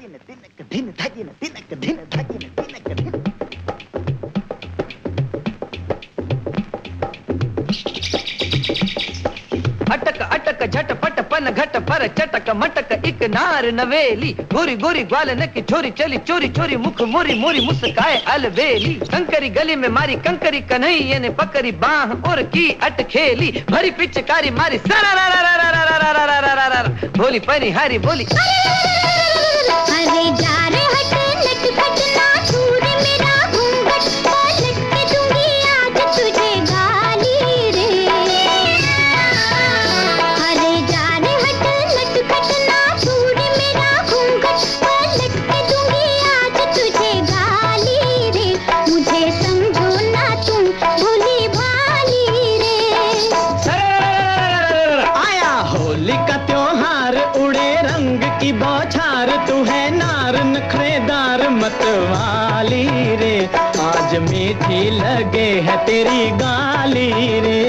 धगिन दिनक दिन धगिन दिनक दिन धगिन दिनक दिन। अटक अटक झटपट पन घट पर चटक मटक एक नार नवेली गोरी गोरी ग्वालन की छोरी चली चोरी चोरी मुख मोरी मोरी मुस्काए अलबेली कंकरी गली में मारी कंकरी कन्हैया ने पकड़ी बाह और की अटखेली भरी पिचकारी मारी बोली पनी हारी बोली अरे जा रे हट नट खट ना दूर मेरा घूंघट पलट के दूंगी आज तुझे गाली रे। अरे जा रे हट नट खट ना दूर मेरा घूंघट पलट के दूंगी आज तुझे गाली रे। मुझे समझो ना तुम भोली भाली रे। आया होली का त्योहार उड़े रंग की बौछार तू है नार नखरेदार मतवाली रे आज मीठी लगे है तेरी गाली रे।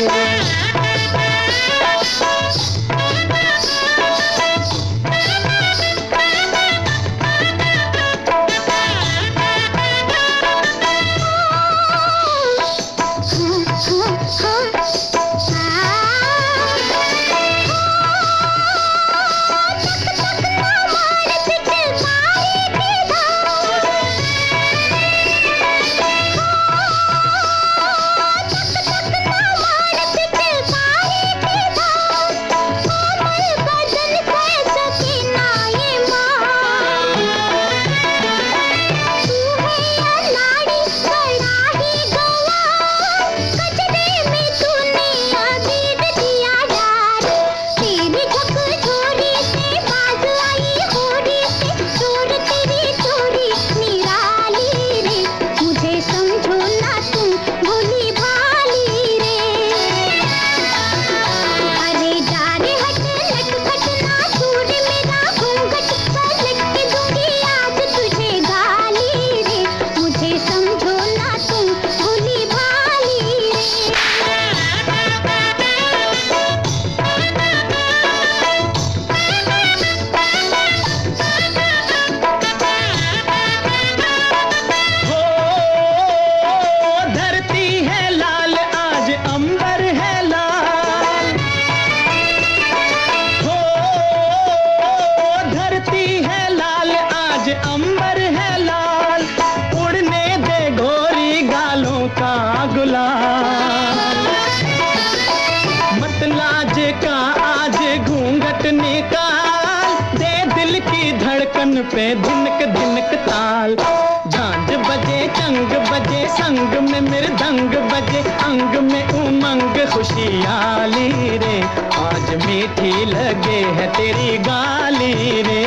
अंबर है लाल उड़ने दे घोरी गालों का गुलाल मत लाज का आज घूंघट निकाल दे दिल की धड़कन पे धिनक धिनक ताल झांझ बजे चंग बजे संग में मृदंग बजे अंग में उमंग खुशियाली रे आज मीठी लगे है तेरी गाली रे।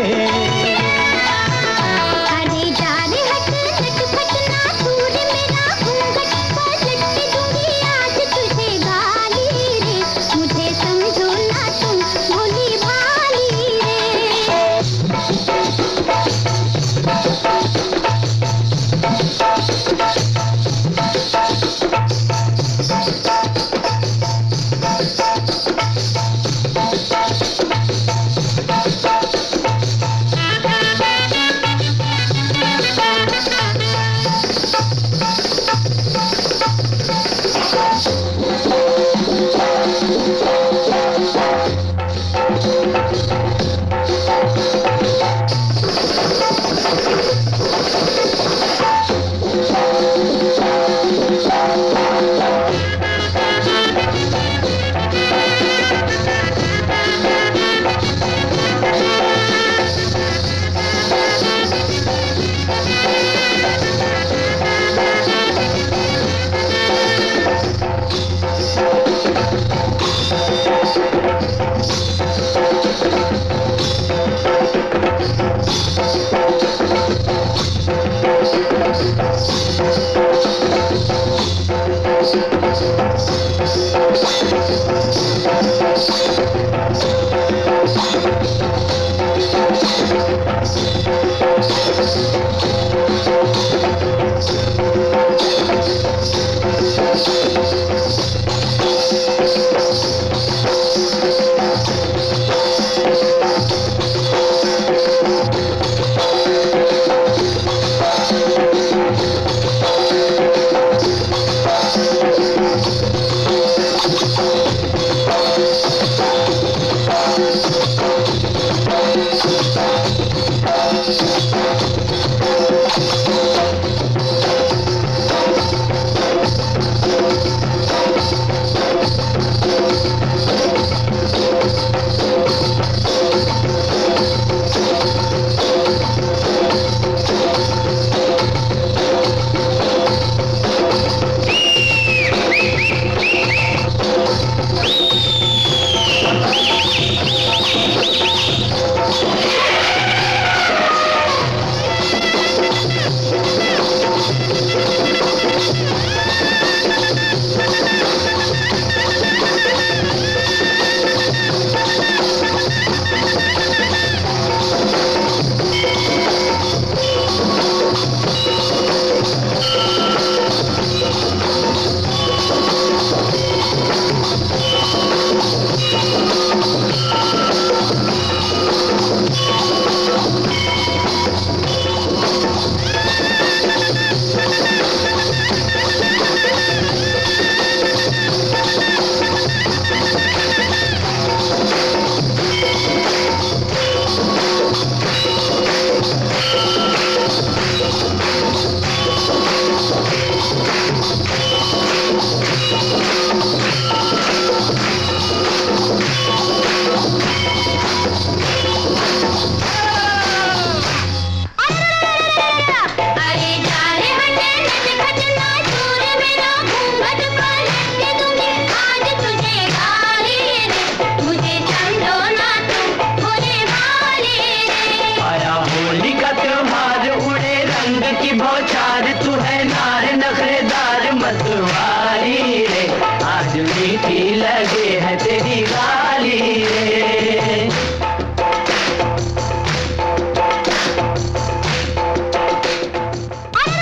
त्योहार उड़े रंग की बौछार, तू है नार नखरेदार मतवारी रे, आज मीठी लगे है तेरी गाली रे।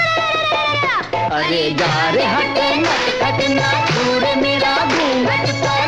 अरे जा रे हट मत हटना, दूर मेरा घूंघट